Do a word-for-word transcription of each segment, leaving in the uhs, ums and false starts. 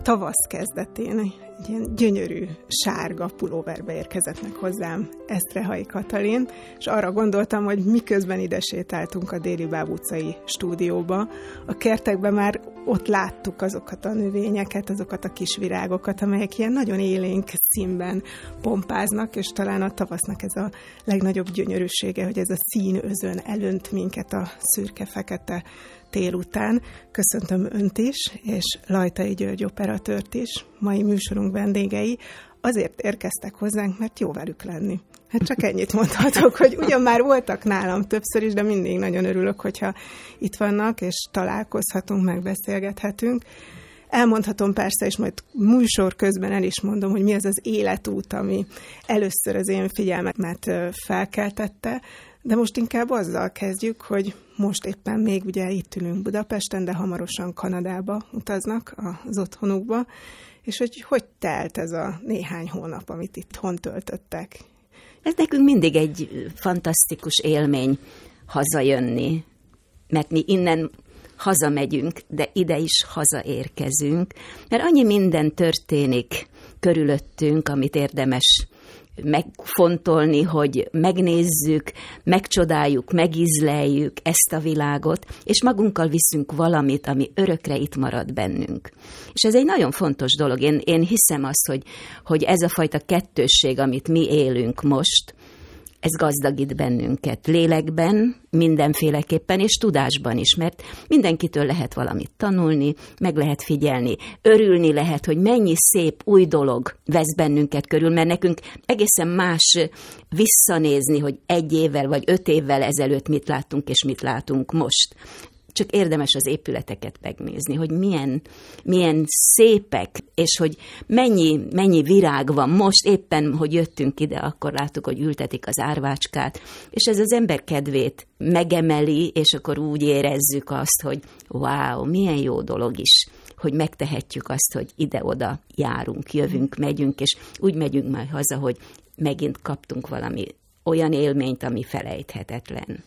tavasz kezdetén egy ilyen gyönyörű sárga pulóverbe érkezett meg hozzám Eszterhalyi Katalin, és arra gondoltam, hogy miközben ide sétáltunk a Déli Báb utcai stúdióba, a kertekben már ott láttuk azokat a növényeket, azokat a kis virágokat, amelyek ilyen nagyon élénk színben pompáznak, és talán a tavasznak ez a legnagyobb gyönyörűsége, hogy ez a színözön elönt minket a szürke-fekete tél után. Köszöntöm Önt is, és Lajtai György operatőrt is, mai műsorunk vendégei. Azért érkeztek hozzánk, mert jó velük lenni. Hát csak ennyit mondhatok, hogy ugyan már voltak nálam többször is, de mindig nagyon örülök, hogyha itt vannak, és találkozhatunk, megbeszélgethetünk. Elmondhatom persze, és majd műsor közben el is mondom, hogy mi az az életút, ami először az én figyelmemet felkeltette, de most inkább azzal kezdjük, hogy most éppen még ugye itt ülünk Budapesten, de hamarosan Kanadába utaznak az otthonukba, és hogy hogy telt ez a néhány hónap, amit itthon töltöttek? Ez nekünk mindig egy fantasztikus élmény hazajönni, mert mi innen hazamegyünk, de ide is hazaérkezünk, mert annyi minden történik körülöttünk, amit érdemes megfontolni, hogy megnézzük, megcsodáljuk, megízleljük ezt a világot, és magunkkal viszünk valamit, ami örökre itt marad bennünk. És ez egy nagyon fontos dolog. Én, én hiszem azt, hogy, hogy ez a fajta kettősség, amit mi élünk most, ez gazdagít bennünket lélekben, mindenféleképpen, és tudásban is, mert mindenkitől lehet valamit tanulni, meg lehet figyelni, örülni lehet, hogy mennyi szép új dolog vesz bennünket körül, mert nekünk egészen más visszanézni, hogy egy évvel vagy öt évvel ezelőtt mit láttunk, és mit látunk most. Csak érdemes az épületeket megnézni, hogy milyen, milyen szépek, és hogy mennyi, mennyi virág van. Most éppen, hogy jöttünk ide, akkor láttuk, hogy ültetik az árvácskát, és ez az ember kedvét megemeli, és akkor úgy érezzük azt, hogy wow, milyen jó dolog is, hogy megtehetjük azt, hogy ide-oda járunk, jövünk, megyünk, és úgy megyünk majd haza, hogy megint kaptunk valami olyan élményt, ami felejthetetlen.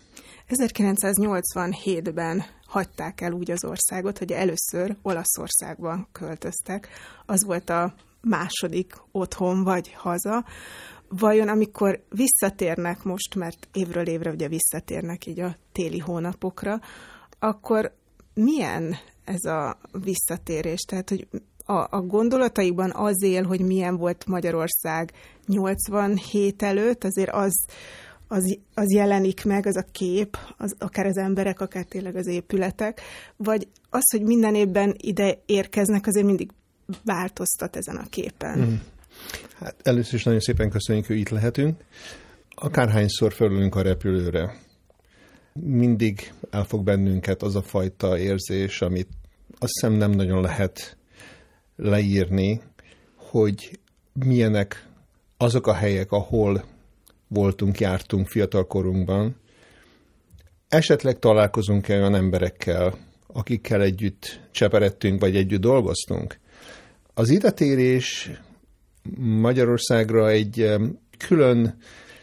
ezerkilencszáznyolcvanhétben hagyták el úgy az országot, hogy először Olaszországba költöztek. Az volt a második otthon vagy haza. Vajon amikor visszatérnek most, mert évről évre ugye visszatérnek így a téli hónapokra, akkor milyen ez a visszatérés? Tehát, hogy a, a gondolataikban az él, hogy milyen volt Magyarország nyolcvanhét előtt, azért az Az, az jelenik meg, az a kép, az, akár az emberek, akár tényleg az épületek, vagy az, hogy minden évben ide érkeznek, azért mindig változtat ezen a képen. Mm. Hát először is nagyon szépen köszönjük, hogy itt lehetünk. Akárhányszor fölülünk a repülőre, mindig elfog bennünket az a fajta érzés, amit azt hiszem nem nagyon lehet leírni, hogy milyenek azok a helyek, ahol voltunk, jártunk fiatalkorunkban. Esetleg találkozunk olyan emberekkel, akikkel együtt cseperedtünk, vagy együtt dolgoztunk. Az idetérés Magyarországra egy külön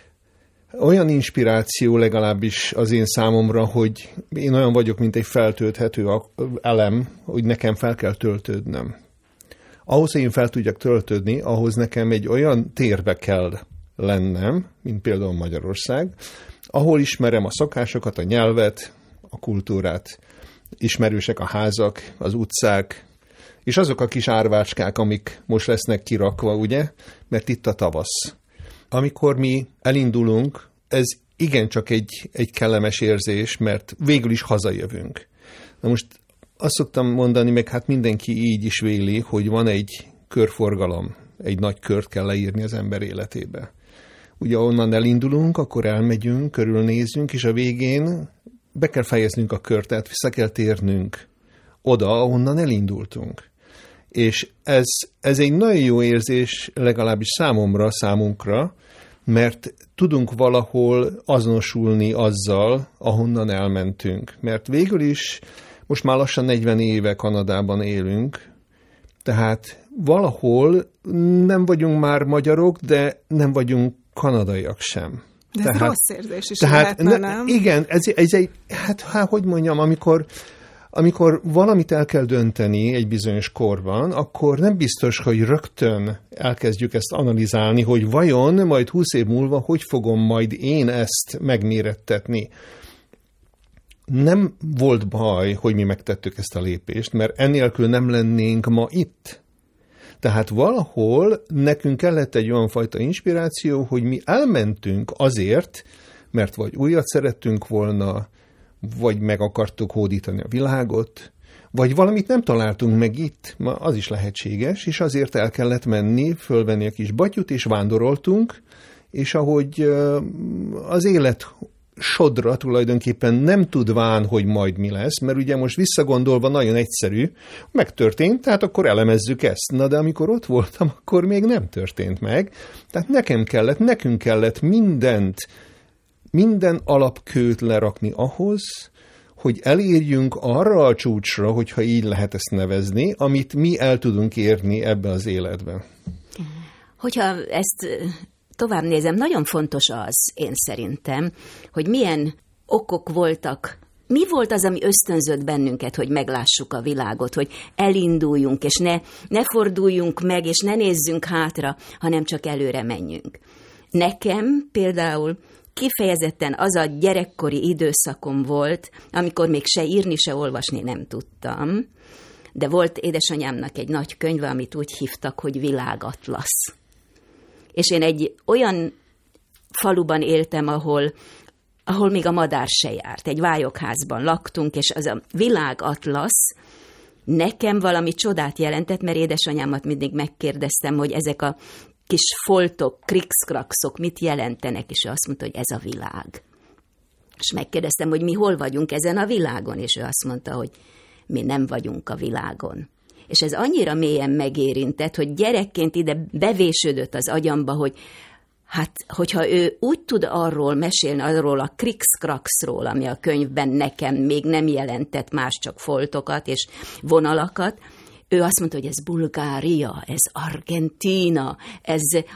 olyan inspiráció, legalábbis az én számomra, hogy én olyan vagyok, mint egy feltölthető elem, hogy nekem fel kell töltődnöm. Ahhoz, hogy én fel tudjak töltődni, ahhoz nekem egy olyan térbe kell lennem, mint például Magyarország, ahol ismerem a szokásokat, a nyelvet, a kultúrát, ismerősek a házak, az utcák, és azok a kis árvácskák, amik most lesznek kirakva, ugye, mert itt a tavasz. Amikor mi elindulunk, ez igencsak egy, egy kellemes érzés, mert végül is hazajövünk. Na most azt szoktam mondani, meg hát mindenki így is véli, hogy van egy körforgalom, egy nagy kört kell leírni az ember életébe. Ugye onnan elindulunk, akkor elmegyünk, körülnézünk, és a végén be kell fejeznünk a kört, tehát vissza kell térnünk oda, ahonnan elindultunk. És ez, ez egy nagyon jó érzés, legalábbis számomra, számunkra, mert tudunk valahol azonosulni azzal, ahonnan elmentünk. Mert végül is most már lassan negyven éve Kanadában élünk, tehát valahol nem vagyunk már magyarok, de nem vagyunk kanadaiak sem. De ez tehát, rossz érzés is tehát, lehetne, nem? Igen, ez, ez egy, hát, hát hogy mondjam, amikor, amikor valamit el kell dönteni egy bizonyos korban, akkor nem biztos, hogy rögtön elkezdjük ezt analizálni, hogy vajon majd húsz év múlva hogy fogom majd én ezt megmérettetni. Nem volt baj, hogy mi megtettük ezt a lépést, mert ennélkül nem lennénk ma itt. Tehát valahol nekünk kellett egy olyan fajta inspiráció, hogy mi elmentünk azért, mert vagy újat szerettünk volna, vagy meg akartuk hódítani a világot, vagy valamit nem találtunk meg itt, ma az is lehetséges, és azért el kellett menni, fölvenni a kis batyut, és vándoroltunk, és ahogy az élet sodra tulajdonképpen nem tudván, hogy majd mi lesz, mert ugye most visszagondolva nagyon egyszerű, megtörtént, tehát akkor elemezzük ezt. Na de amikor ott voltam, akkor még nem történt meg. Tehát nekem kellett, nekünk kellett mindent, minden alapkőt lerakni ahhoz, hogy elérjünk arra a csúcsra, hogyha így lehet ezt nevezni, amit mi el tudunk érni ebbe az életben. Hogyha ezt tovább nézem, nagyon fontos az, én szerintem, hogy milyen okok voltak, mi volt az, ami ösztönzött bennünket, hogy meglássuk a világot, hogy elinduljunk, és ne, ne forduljunk meg, és ne nézzünk hátra, hanem csak előre menjünk. Nekem például kifejezetten az a gyerekkori időszakom volt, amikor még se írni, se olvasni nem tudtam, de volt édesanyámnak egy nagy könyve, amit úgy hívtak, hogy Világatlasz. És én egy olyan faluban éltem, ahol, ahol még a madár se járt. Egy vályokházban laktunk, és az a Világatlasz nekem valami csodát jelentett, mert édesanyámat mindig megkérdeztem, hogy ezek a kis foltok, krikszkrakszok mit jelentenek, és ő azt mondta, hogy ez a világ. És megkérdeztem, hogy mi hol vagyunk ezen a világon, és ő azt mondta, hogy mi nem vagyunk a világon. És ez annyira mélyen megérintett, hogy gyerekként ide bevésődött az agyamba, hogy hát, hogyha ő úgy tud arról mesélni, arról a krikszkrakszról, ami a könyvben nekem még nem jelentett más, csak foltokat és vonalakat, ő azt mondta, hogy ez Bulgária, ez Argentína, ez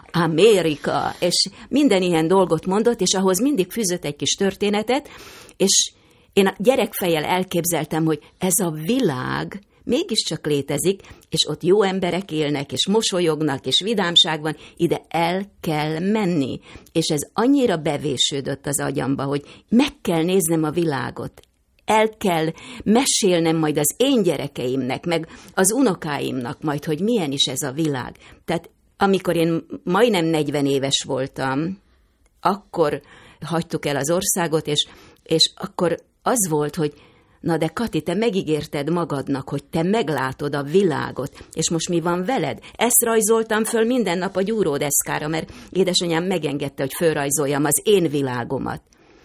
Amerika, és minden ilyen dolgot mondott, és ahhoz mindig fűzött egy kis történetet, és én a gyerekfejjel elképzeltem, hogy ez a világ mégiscsak létezik, és ott jó emberek élnek, és mosolyognak, és vidámság van, ide el kell menni. És ez annyira bevésődött az agyamba, hogy meg kell néznem a világot. El kell mesélnem majd az én gyerekeimnek, meg az unokáimnak majd, hogy milyen is ez a világ. Tehát amikor én majdnem negyven éves voltam, akkor hagytuk el az országot, és, és akkor az volt, hogy na de Kati, te megígérted magadnak, hogy te meglátod a világot, és most mi van veled? Ezt rajzoltam föl minden nap a gyúródeszkára, mert édesanyám megengedte, hogy fölrajzoljam az én világomat.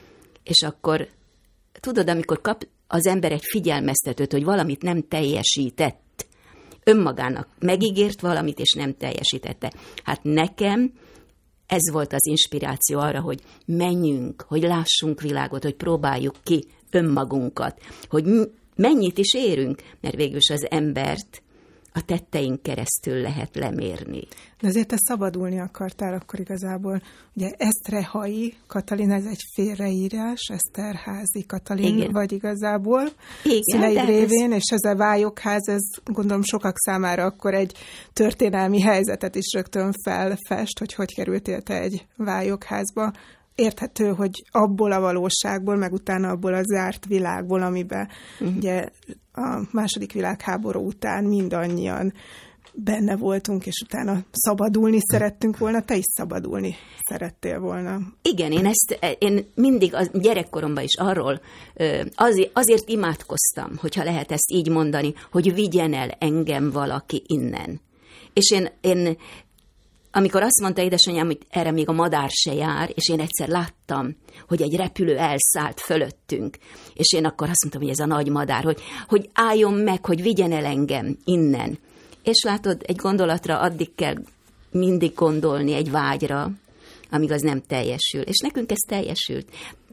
És akkor, tudod, amikor kap az ember egy figyelmeztetőt, hogy valamit nem teljesített, önmagának megígért valamit, és nem teljesítette. Hát nekem ez volt az inspiráció arra, hogy menjünk, hogy lássunk világot, hogy próbáljuk ki önmagunkat, hogy mennyit is érünk, mert végülis az embert a tetteink keresztül lehet lemérni. De azért te szabadulni akartál akkor igazából. Ugye Eszterházy Katalin, ez egy félreírás, Eszterházy Katalin Igen. vagy igazából. Igen, szüleid révén, ez... és ez a vályokház, ez gondolom sokak számára akkor egy történelmi helyzetet is rögtön felfest, hogy hogy kerültél te egy vályokházba. Érthető, hogy abból a valóságból, meg utána abból a zárt világból, amiben uh-huh. ugye a második világháború után mindannyian benne voltunk, és utána szabadulni szerettünk volna, te is szabadulni szerettél volna. Igen, én ezt én mindig a gyerekkoromban is arról azért, azért imádkoztam, hogyha lehet ezt így mondani, hogy vigyen el engem valaki innen. És én, én amikor azt mondta édesanyám, hogy erre még a madár se jár, és én egyszer láttam, hogy egy repülő elszállt fölöttünk, és én akkor azt mondtam, hogy ez a nagy madár, hogy, hogy álljon meg, hogy vigyen el engem innen. És látod, egy gondolatra addig kell mindig gondolni egy vágyra, amíg az nem teljesül. És nekünk ez teljesült.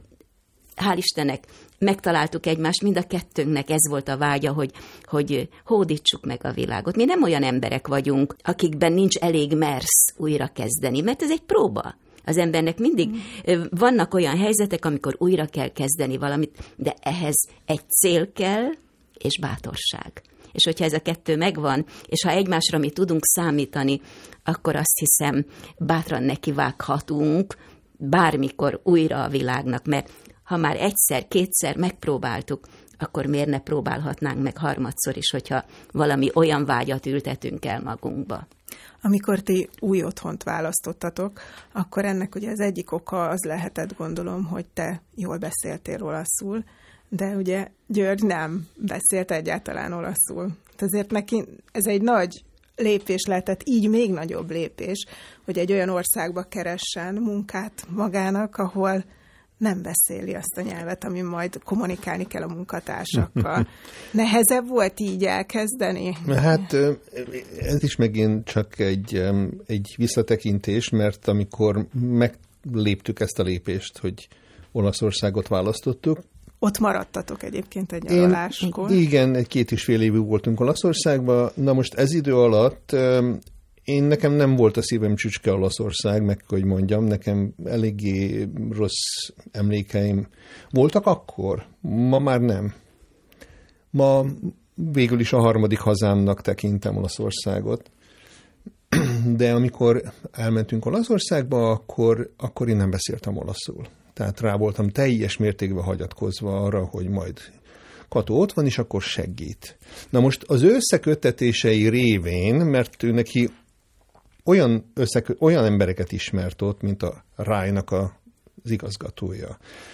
Hál' Istennek, megtaláltuk egymást, mind a kettőnknek ez volt a vágya, hogy, hogy hódítsuk meg a világot. Mi nem olyan emberek vagyunk, akikben nincs elég mersz újra kezdeni, mert ez egy próba. Az embernek mindig mm. vannak olyan helyzetek, amikor újra kell kezdeni valamit, de ehhez egy cél kell, és bátorság. És hogyha ez a kettő megvan, és ha egymásra mi tudunk számítani, akkor azt hiszem, bátran nekivághatunk bármikor újra a világnak, mert ha már egyszer, kétszer megpróbáltuk, akkor miért ne próbálhatnánk meg harmadszor is, hogyha valami olyan vágyat ültetünk el magunkba. Amikor ti új otthont választottatok, akkor ennek ugye az egyik oka az lehetett, gondolom, hogy te jól beszéltél olaszul, de ugye György nem beszélt egyáltalán olaszul. Ezért neki ez egy nagy lépés lehetett, így még nagyobb lépés, hogy egy olyan országba keressen munkát magának, ahol nem beszéli azt a nyelvet, ami majd kommunikálni kell a munkatársakkal. Nehezebb volt így elkezdeni? Hát ez is megint csak egy, egy visszatekintés, mert amikor megléptük ezt a lépést, hogy Olaszországot választottuk, ott maradtatok egyébként egy nyaraláskor. Igen, egy két és fél évig voltunk Olaszországban. Na most ez idő alatt én nekem nem volt a szívem csücske Olaszország, meg hogy mondjam, nekem eléggé rossz emlékeim voltak akkor, ma már nem. Ma végül is a harmadik hazámnak tekintem Olaszországot. De amikor elmentünk Olaszországba, akkor, akkor én nem beszéltem olaszul. Tehát rá voltam teljes mértékben hagyatkozva arra, hogy majd Kató ott van, és akkor segít. Na most az összeköttetései révén, mert ő neki olyan, összekö, olyan embereket ismert ott, mint a Rájnak az igazgatója.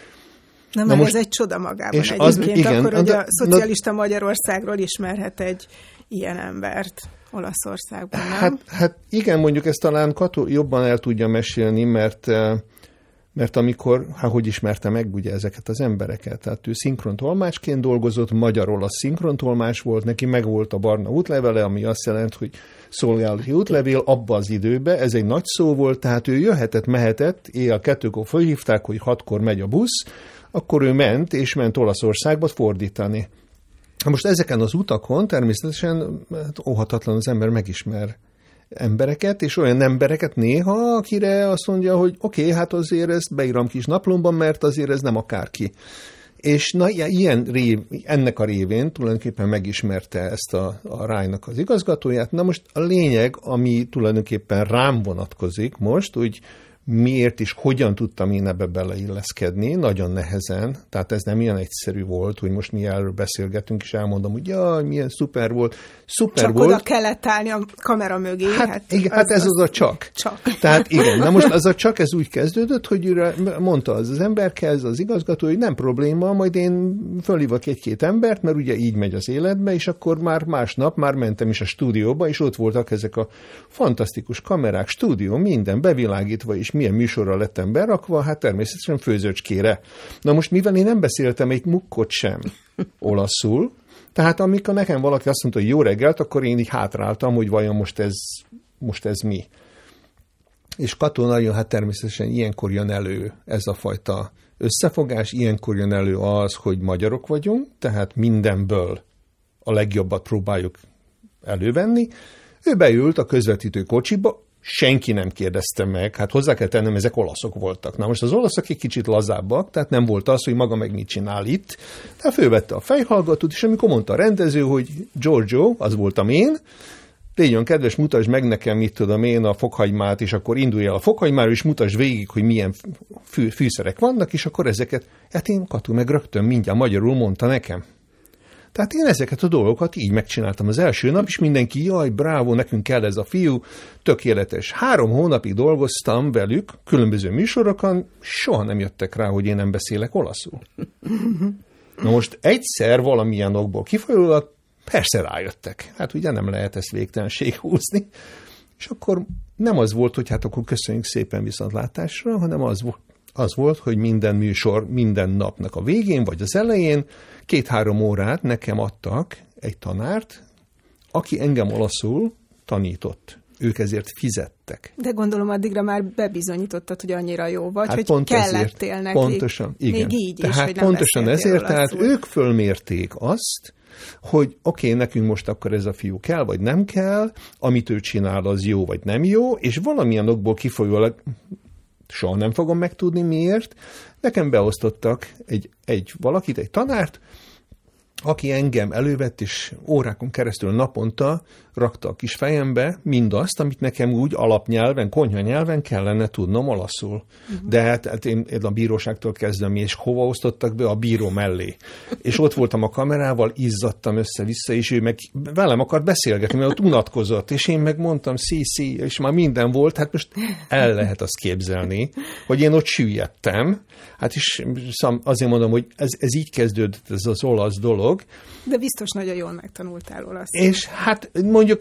Na, Na most, ez egy csoda magában és egyébként, az, igen, akkor, hogy a szocialista na, Magyarországról ismerhet egy ilyen embert Olaszországban, nem? Hát, hát igen, mondjuk ezt talán Kató jobban el tudja mesélni, mert... Mert amikor, hát hogy ismerte meg ugye ezeket az embereket, tehát ő szinkrontolmácsként dolgozott, magyar-olasz szinkrontolmás volt, neki megvolt a barna útlevele, ami azt jelent, hogy szolgálati útlevél abba az időben, ez egy nagy szó volt, tehát ő jöhetett, mehetett, éjjel kettőkor fölhívták, hogy hatkor megy a busz, akkor ő ment, és ment Olaszországba fordítani. Most ezeken az utakon természetesen hát óhatatlan az ember megismer embereket, és olyan embereket néha, akire azt mondja, hogy oké, okay, hát azért ezt beírom kis naplomban, mert azért ez nem akárki. És na, ilyen rév, ennek a révén tulajdonképpen megismerte ezt a, a Rájnak az igazgatóját. Na most a lényeg, ami tulajdonképpen rám vonatkozik most, úgy miért is, hogyan tudtam én ebbe beleilleszkedni, nagyon nehezen, tehát ez nem ilyen egyszerű volt, hogy most mi erről beszélgetünk, és elmondom, hogy jaj, milyen szuper volt. Szuper csak volt. Oda kellett állni a kamera mögé. Hát, hát, igen, az, hát ez az, az a csak. csak. Tehát igen, na most az a csak, ez úgy kezdődött, hogy mondta az az emberkez, az igazgató, hogy nem probléma, majd én fölhívok egy-két embert, mert ugye így megy az életbe, és akkor már másnap már mentem is a stúdióba, és ott voltak ezek a fantasztikus kamerák, stúdió, minden bevilágítva, és milyen műsorra lettem berakva, hát természetesen főzőcskére. Na most mivel én nem beszéltem egy mukkot sem olaszul, tehát amikor nekem valaki azt mondta, hogy jó reggelt, akkor én így hátráltam, hogy vajon most ez, most ez mi. És Kató nagyon, hát természetesen ilyenkor jön elő ez a fajta összefogás, ilyenkor jön elő az, hogy magyarok vagyunk, tehát mindenből a legjobbat próbáljuk elővenni. Ő beült a közvetítő kocsiba, senki nem kérdezte meg, hát hozzá kell tennem, ezek olaszok voltak. Na most az olaszok egy kicsit lazábbak, tehát nem volt az, hogy maga meg mit csinál itt. Tehát fölvette a fejhallgatót, és amikor mondta a rendező, hogy Giorgio, az voltam én, légy kedves, mutasd meg nekem, mit tudom én, a fokhagymát, és akkor indulj el a fokhagymára, és mutasd végig, hogy milyen fű, fűszerek vannak, és akkor ezeket, hát én Kató meg rögtön mindjárt magyarul mondta nekem. Tehát én ezeket a dolgokat így megcsináltam az első nap, és mindenki, jaj, brávó, nekünk kell ez a fiú, tökéletes. Három hónapig dolgoztam velük, különböző műsorokon, soha nem jöttek rá, hogy én nem beszélek olaszul. Na most egyszer valamilyen okból kifolyólag, persze rájöttek. Hát ugye nem lehet ezt végtelenség húzni. És akkor nem az volt, hogy hát akkor köszönjük szépen viszontlátásra, hanem az volt, az volt, hogy minden műsor minden napnak a végén, vagy az elején két-három órát nekem adtak egy tanárt, aki engem olaszul tanított. Ők ezért fizettek. De gondolom addigra már bebizonyítottad, hogy annyira jó vagy, hát hogy pont kellettél ezért, nekik. Pontosan, igen. Még így tehát is, hogy nem pontosan ezért, olaszul. tehát ők fölmérték azt, hogy oké, okay, nekünk most akkor ez a fiú kell, vagy nem kell, amit ő csinál, az jó, vagy nem jó, és valamilyen okból kifolyólag soha nem fogom megtudni miért, nekem beosztottak egy, egy valakit, egy tanárt, aki engem elővett, és órákon keresztül naponta rakta a kis fejembe mindazt, amit nekem úgy alapnyelven, konyhanyelven kellene tudnom olaszul. Uh-huh. De hát, hát én, én a bíróságtól kezdem, és hova osztottak be? A bíró mellé. És ott voltam a kamerával, izzadtam össze-vissza, és ő meg velem akart beszélgetni, mert ott unatkozott, és én meg mondtam, szí, szí, és már minden volt, hát most el lehet azt képzelni, hogy én ott süllyedtem. Hát is azért mondom, hogy ez, ez így kezdődött, ez az olasz dolog. De biztos nagyon jól megtanultál olaszul. És hát mondjuk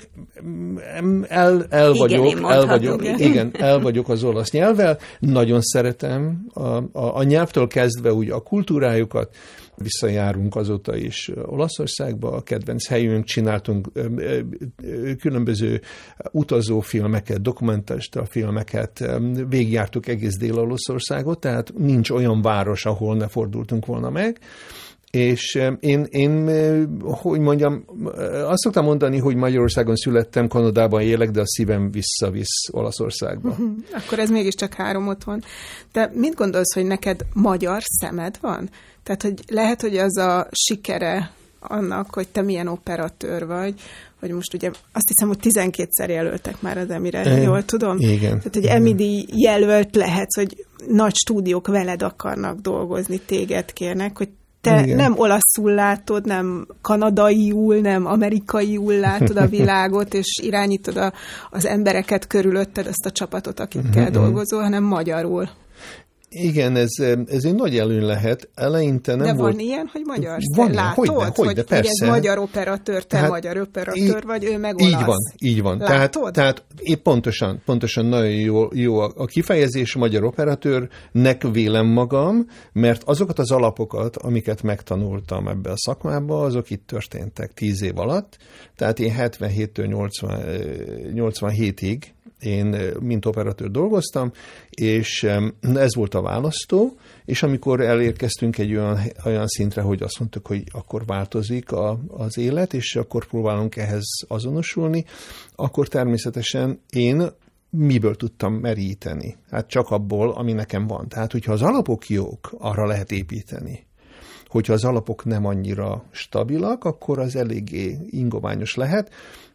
el, el igen, vagyok, el vagyok, igen. igen, el vagyok az olasz nyelvvel, nagyon szeretem a, a, a nyelvtől kezdve úgy a kultúrájukat, visszajárunk azóta is Olaszországba, a kedvenc helyünk, csináltunk különböző utazófilmeket, dokumentarista filmeket, végigjártuk egész Dél-Olaszországot, tehát nincs olyan város, ahol ne fordultunk volna meg. És én, én, hogy mondjam, azt szoktam mondani, hogy Magyarországon születtem, Kanadában élek, de a szívem visszavisz Olaszországba. Akkor ez mégiscsak három otthon. De mit gondolsz, hogy neked magyar szemed van? Tehát, hogy lehet, hogy az a sikere annak, hogy te milyen operatőr vagy, hogy most ugye azt hiszem, hogy tizenkétszer jelöltek már az Emire, e, jól tudom? Igen. Tehát, hogy Emmy-díj jelölt lehetsz, hogy nagy stúdiók veled akarnak dolgozni, téged kérnek, hogy te igen. nem olaszul látod, nem kanadaiul, nem amerikaiul látod a világot, és irányítod a, az embereket körülötted, ezt a csapatot, akikkel uh-huh. dolgozol, hanem magyarul. Igen, ez, ez egy nagy előny lehet. Eleinte nem De volt... van ilyen, hogy magyar? Van, látod, hogyne, hogyne, hogy persze. ez magyar operatőr, te tehát, magyar operatőr í- vagy, ő meg olasz. Így van, így van. Tehát, tehát épp pontosan, pontosan nagyon jó, jó a kifejezés, magyar operatőrnek vélem magam, mert azokat az alapokat, amiket megtanultam ebbe a szakmába, azok itt történtek tíz év alatt. Tehát én hetvenhéttől nyolcvanhétig én mint operatőr dolgoztam, és ez volt a választó, és amikor elérkeztünk egy olyan, olyan szintre, hogy azt mondtuk, hogy akkor változik a, az élet, és akkor próbálunk ehhez azonosulni, akkor természetesen én miből tudtam meríteni? Hát csak abból, ami nekem van. Tehát, hogyha az alapok jók, arra lehet építeni. Hogyha az alapok nem annyira stabilak, akkor az eléggé ingoványos lehet.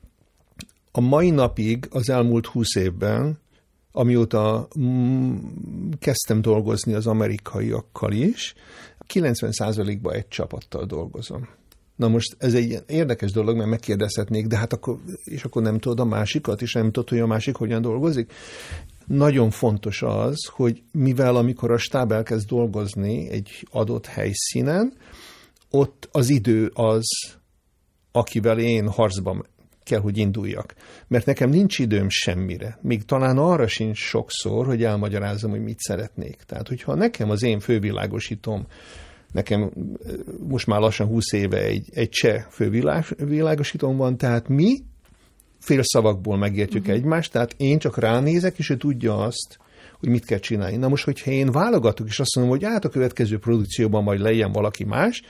A mai napig, az elmúlt húsz évben, amióta mm, kezdtem dolgozni az amerikaiakkal is, kilencven százalékban egy csapattal dolgozom. Na most ez egy érdekes dolog, mert megkérdezhetnék, de hát akkor, és akkor nem tudod a másikat, és nem tudod, hogy a másik hogyan dolgozik. Nagyon fontos az, hogy mivel amikor a stáb elkezd dolgozni egy adott helyszínen, ott az idő az, akivel én harcban kell, hogy induljak. Mert nekem nincs időm semmire. Még talán arra sincs sokszor, hogy elmagyarázzam, hogy mit szeretnék. Tehát, hogyha nekem az én fővilágosítom, nekem most már lassan húsz éve egy, egy cseh fővilágosítóm van, tehát mi félszavakból megértjük uh-huh. egymást, tehát én csak ránézek, és ő tudja azt, hogy mit kell csinálni. Na most, hogyha én válogatok, és azt mondom, hogy hát a következő produkcióban majd legyen valaki más,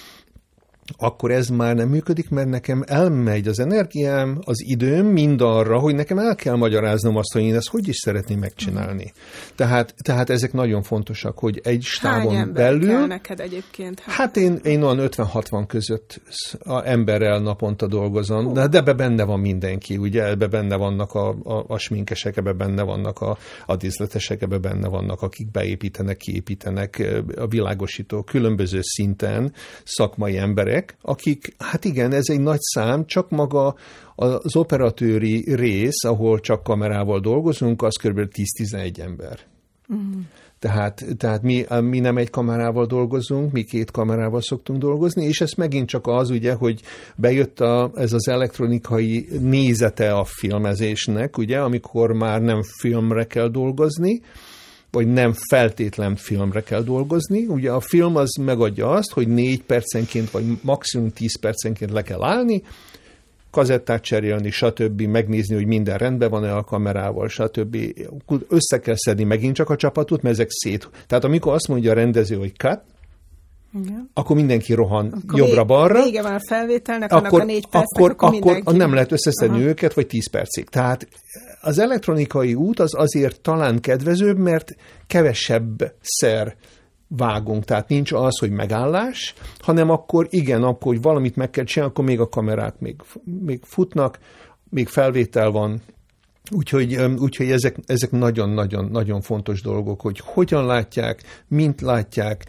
akkor ez már nem működik, mert nekem elmegy az energiám, az időm mind arra, hogy nekem el kell magyaráznom azt, hogy én ezt hogy is szeretném megcsinálni. Tehát, tehát ezek nagyon fontosak, hogy egy stábon Hány belül... kell neked egyébként? Hát én, én olyan ötven-hatvan között a emberrel naponta dolgozom, de, de ebbe benne van mindenki, ugye, ebbe benne vannak a, a, a sminkesek, ebbe benne vannak a, a díszletesek, ebbe benne vannak, akik beépítenek, kiépítenek, a világosítók, különböző szinten szakmai emberek, akik, hát igen, ez egy nagy szám, csak maga az operatőri rész, ahol csak kamerával dolgozunk, az kb. tíz-tizenegy ember. Mm. Tehát, tehát mi, mi nem egy kamerával dolgozunk, mi két kamerával szoktunk dolgozni, és ez megint csak az, ugye, hogy bejött a, ez az elektronikai nézete a filmezésnek, ugye, amikor már nem filmre kell dolgozni, vagy nem feltétlen filmre kell dolgozni. Ugye a film az megadja azt, hogy négy percenként, vagy maximum tíz percenként le kell állni, kazettát cserélni, stb., megnézni, hogy minden rendben van-e a kamerával, stb. Össze kell szedni megint csak a csapatot, mert ezek szét. Tehát amikor azt mondja a rendező, hogy cut, igen. akkor mindenki rohan jobbra-balra. Vége van a felvételnek, akkor, annak a négy percnek, akkor, akkor, akkor mindenki... nem lehet összeszedni Aha. őket, vagy tíz percig. Tehát az elektronikai út az azért talán kedvezőbb, mert kevesebb szer vágunk. Tehát nincs az, hogy megállás, hanem akkor igen, akkor, hogy valamit meg kell csinálni, akkor még a kamerák még, még futnak, még felvétel van. Úgyhogy, úgyhogy ezek, ezek nagyon-nagyon-nagyon fontos dolgok, hogy hogyan látják, mint látják.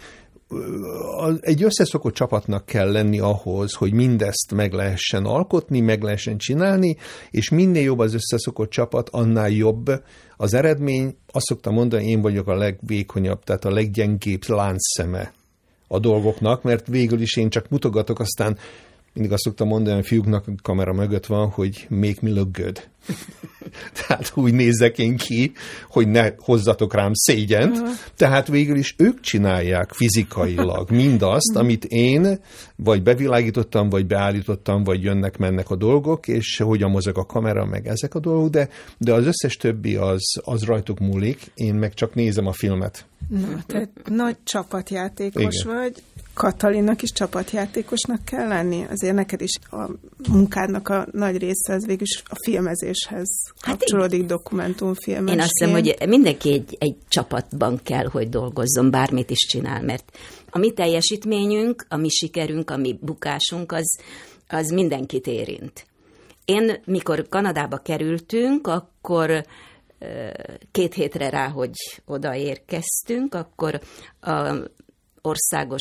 Egy összeszokott csapatnak kell lenni ahhoz, hogy mindezt meg lehessen alkotni, meg lehessen csinálni, és minél jobb az összeszokott csapat, annál jobb az eredmény. Azt szoktam mondani, én vagyok a legvékonyabb, tehát a leggyengébb láncszeme a dolgoknak, mert végül is én csak mutogatok, aztán mindig azt szoktam mondani, hogy a fiúknak a kamera mögött van, hogy make me look good. Tehát úgy nézzek én ki, hogy ne hozzatok rám szégyent. Uh-huh. Tehát végül is ők csinálják fizikailag mindazt, uh-huh. amit én vagy bevilágítottam, vagy beállítottam, vagy jönnek-mennek a dolgok, és hogyan mozog a kamera, meg ezek a dolgok, de, de az összes többi az, az rajtuk múlik, én meg csak nézem a filmet. Na, tehát nagy csapatjátékos Igen. vagy. Katalinnak is csapatjátékosnak kell lenni? Azért neked is a munkádnak a nagy része az végül is a filmezéshez kapcsolódik, hát dokumentumfilmesként. Én azt hiszem, hogy mindenki egy, egy csapatban kell, hogy dolgozzon, bármit is csinál, mert a mi teljesítményünk, a mi sikerünk, a mi bukásunk, az, az mindenkit érint. Én, mikor Kanadába kerültünk, akkor két hétre rá, hogy odaérkeztünk, akkor a országos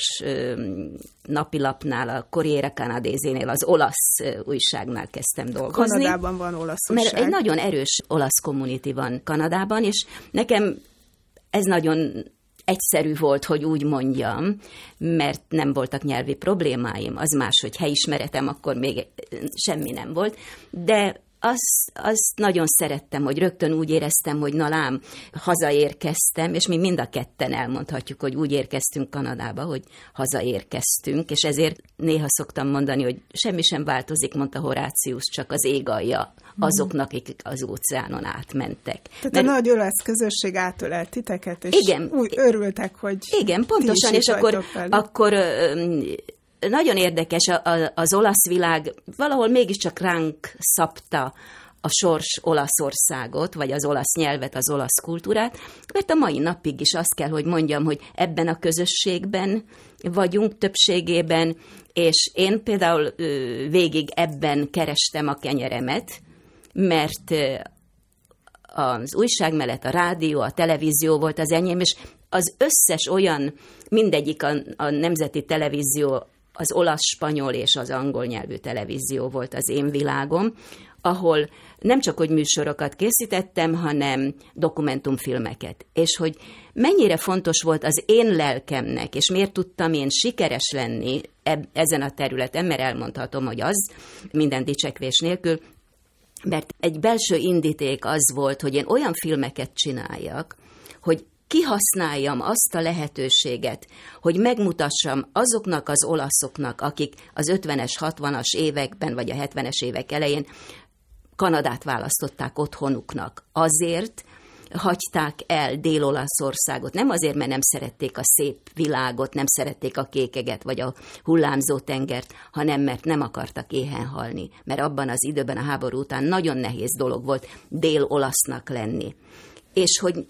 napilapnál, a Corriere Canadese-nél, az olasz újságnál kezdtem dolgozni. Kanadában van olasz újság. Mert egy nagyon erős olasz community van Kanadában, és nekem ez nagyon egyszerű volt, hogy úgy mondjam, mert nem voltak nyelvi problémáim. Az más, hogy helyismeretem, akkor még semmi nem volt, de Azt, azt nagyon szerettem, hogy rögtön úgy éreztem, hogy na lám, hazaérkeztem, és mi mind a ketten elmondhatjuk, hogy úgy érkeztünk Kanadába, hogy hazaérkeztünk, és ezért néha szoktam mondani, hogy semmi sem változik, mondta Horácius, csak az ég alja azoknak, akik az óceánon átmentek. Tehát Mert, a nagy olasz közösség átölelt titeket, és igen, úgy örültek, hogy igen, pontosan, és akkor, akkor nagyon érdekes, az olasz világ valahol mégiscsak ránk szabta a sors Olaszországot, vagy az olasz nyelvet, az olasz kultúrát, mert a mai napig is azt kell, hogy mondjam, hogy ebben a közösségben vagyunk többségében, és én például végig ebben kerestem a kenyeremet, mert az újság mellett a rádió, a televízió volt az enyém, és az összes olyan, mindegyik a, a nemzeti televízió, az olasz, spanyol és az angol nyelvű televízió volt az én világom, ahol nem csak, hogy műsorokat készítettem, hanem dokumentumfilmeket. És hogy mennyire fontos volt az én lelkemnek, és miért tudtam én sikeres lenni eb- ezen a területen, mert elmondhatom, hogy az, minden dicsekvés nélkül, mert egy belső indíték az volt, hogy én olyan filmeket csináljak, hogy kihasználjam azt a lehetőséget, hogy megmutassam azoknak az olaszoknak, akik az ötvenes, hatvanas években, vagy a hetvenes évek elején Kanadát választották otthonuknak. Azért hagyták el Dél-Olaszországot. Nem azért, mert nem szerették a szép világot, nem szerették a kékeget, vagy a hullámzó tengert, hanem mert nem akartak éhen halni. Mert abban az időben, a háború után nagyon nehéz dolog volt Dél-Olasznak lenni. És hogy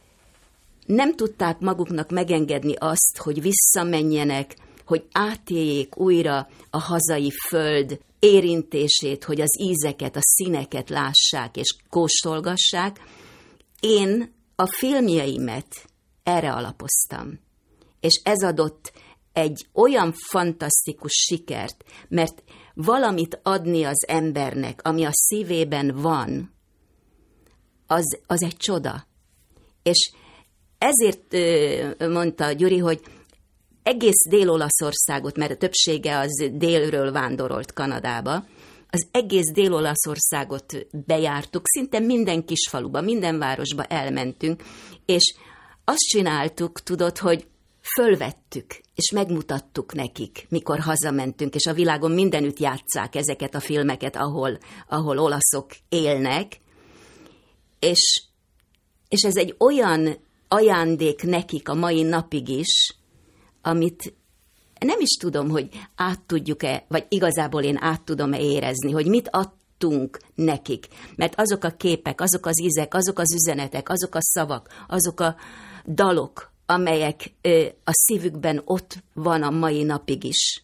nem tudták maguknak megengedni azt, hogy visszamenjenek, hogy átéljék újra a hazai föld érintését, hogy az ízeket, a színeket lássák és kóstolgassák. Én a filmjeimet erre alapoztam. És ez adott egy olyan fantasztikus sikert, mert valamit adni az embernek, ami a szívében van, az, az egy csoda. És ezért mondta Gyuri, hogy egész Dél-Olaszországot, mert a többsége az délről vándorolt Kanadába, az egész Dél-Olaszországot bejártuk, szinte minden kisfaluba, minden városba elmentünk, és azt csináltuk, tudod, hogy fölvettük, és megmutattuk nekik, mikor hazamentünk, és a világon mindenütt játsszák ezeket a filmeket, ahol, ahol olaszok élnek, és, és ez egy olyan ajándék nekik a mai napig is, amit nem is tudom, hogy át tudjuk-e, vagy igazából én át tudom-e érezni, hogy mit adtunk nekik. Mert azok a képek, azok az ízek, azok az üzenetek, azok a szavak, azok a dalok, amelyek ö, a szívükben ott van a mai napig is,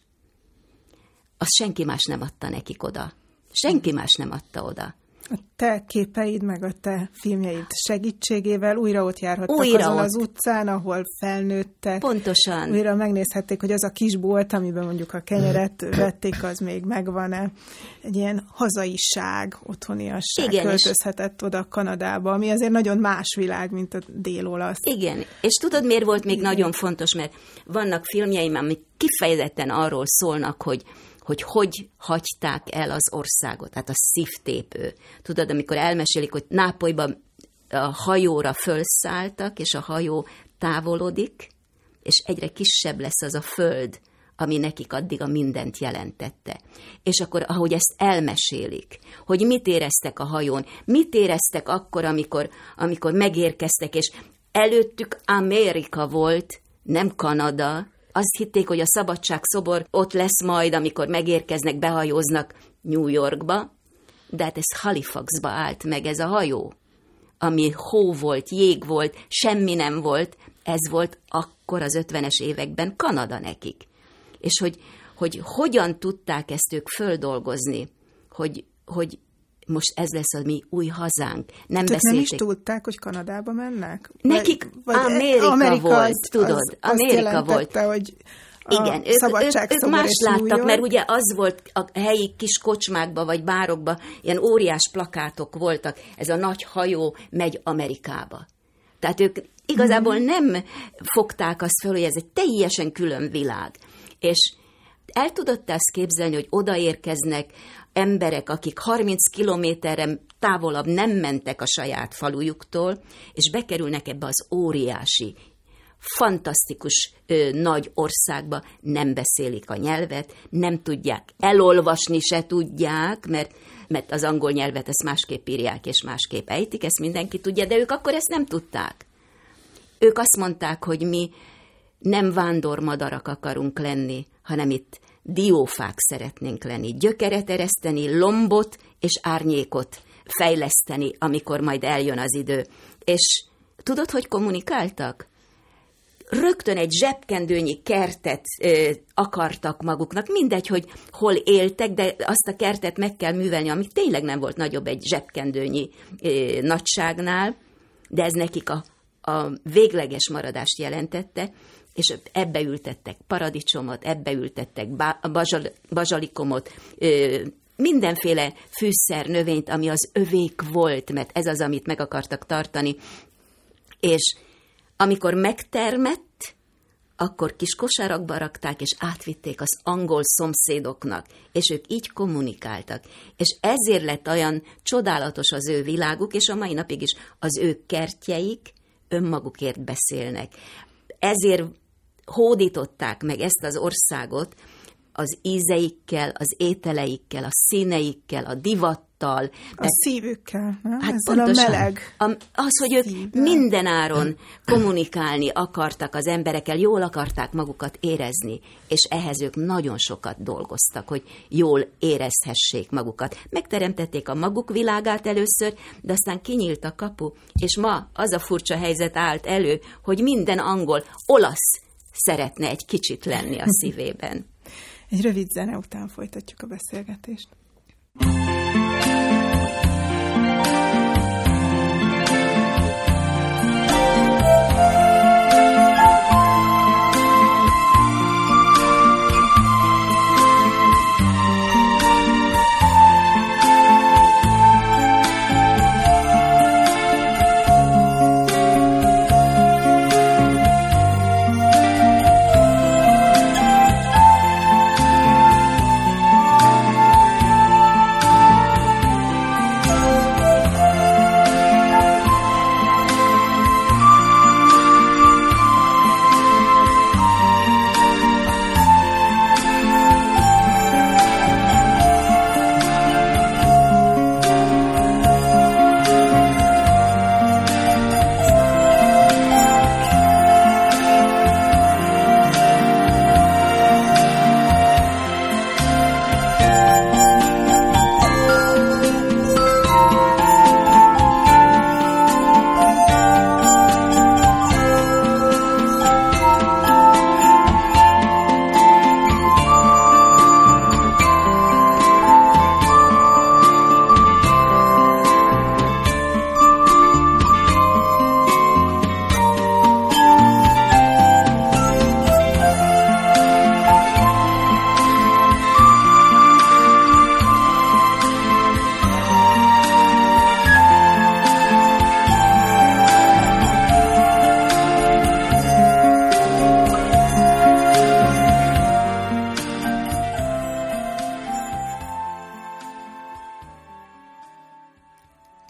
azt senki más nem adta nekik oda. Senki más nem adta oda. A te képeid, meg a te filmjeid segítségével újra ott járhattak újra azon ott. az utcán, ahol felnőttek. Pontosan. Újra megnézhették, hogy az a kis bolt, amiben mondjuk a kenyeret vették, az még megvan-e. Egy ilyen hazaiság, otthoniasság Igen, költözhetett oda Kanadába, ami azért nagyon más világ, mint a dél-olasz. Igen, és tudod, miért volt még nagyon fontos, mert vannak filmjeim, amik kifejezetten arról szólnak, hogy hogy hogy hagyták el az országot, tehát a szívtépő. Tudod, amikor elmesélik, hogy Nápolyban a hajóra fölszálltak, és a hajó távolodik, és egyre kisebb lesz az a föld, ami nekik addig a mindent jelentette. És akkor, ahogy ezt elmesélik, hogy mit éreztek a hajón, mit éreztek akkor, amikor, amikor megérkeztek, és előttük Amerika volt, nem Kanada. Azt hitték, hogy a szabadságszobor ott lesz majd, amikor megérkeznek, behajóznak New Yorkba, de hát ez Halifaxba állt meg ez a hajó, ami hó volt, jég volt, semmi nem volt, ez volt akkor az ötvenes években Kanada nekik. És hogy, hogy hogyan tudták ezt ők földolgozni, hogy, hogy most ez lesz a mi új hazánk. Nem Tehát beszélték. nem is tudták, hogy Kanadába mennek? Nekik vagy, vagy Amerika, Amerika volt, az, tudod, az, Amerika volt. Hogy igen, ők, ők, ők más láttak, mert ugye az volt a helyi kis kocsmákba vagy bárokba, ilyen óriás plakátok voltak, ez a nagy hajó megy Amerikába. Tehát ők igazából hmm. nem fogták azt fel, hogy ez egy teljesen külön világ. És el tudod te azt képzelni, hogy odaérkeznek emberek, akik harminc kilométerre távolabb nem mentek a saját falujuktól, és bekerülnek ebbe az óriási, fantasztikus ö, nagy országba, nem beszélik a nyelvet, nem tudják elolvasni, se tudják, mert, mert az angol nyelvet ezt másképp írják, és másképp ejtik, ezt mindenki tudja, de ők akkor ezt nem tudták. Ők azt mondták, hogy mi nem vándormadarak akarunk lenni, hanem itt diófák szeretnénk lenni, gyökeret ereszteni, lombot és árnyékot fejleszteni, amikor majd eljön az idő. És tudod, hogy kommunikáltak? Rögtön egy zsebkendőnyi kertet ö, akartak maguknak, mindegy, hogy hol éltek, de azt a kertet meg kell művelni, ami tényleg nem volt nagyobb egy zsebkendőnyi ö, nagyságnál, de ez nekik a, a végleges maradást jelentette, és ebbe ültettek paradicsomot, ebbe ültettek bazsal, bazsalikomot, ö, mindenféle fűszer, növényt, ami az övék volt, mert ez az, amit meg akartak tartani. És amikor megtermett, akkor kis kosarakba rakták, és átvitték az angol szomszédoknak, és ők így kommunikáltak. És ezért lett olyan csodálatos az ő világuk, és a mai napig is az ő kertjeik önmagukért beszélnek. Ezért hódították meg ezt az országot az ízeikkel, az ételeikkel, a színeikkel, a divattal. A szívükkel, nem? Hát Ezzel pontosan, a meleg a, az, hogy ők szívvel. mindenáron kommunikálni akartak az emberekkel, jól akarták magukat érezni, és ehhez ők nagyon sokat dolgoztak, hogy jól érezhessék magukat. Megteremtették a maguk világát először, de aztán kinyílt a kapu, és ma az a furcsa helyzet állt elő, hogy minden angol, olasz szeretne egy kicsit lenni a szívében. Egy rövid zene után folytatjuk a beszélgetést.